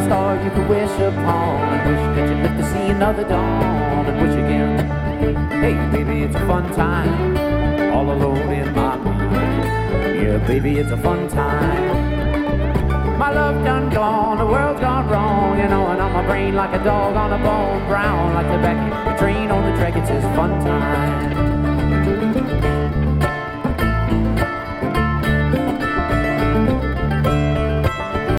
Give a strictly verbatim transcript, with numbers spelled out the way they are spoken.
star you could wish upon, and wish that you lived to see another dawn, and wish again. Hey, baby, it's a fun time, all alone in my mind. Yeah, baby, it's a fun time. My love done gone, the world's gone wrong, you know, and on my brain like a dog on a bone, brown like tobacco, a train on the track, it says fun time.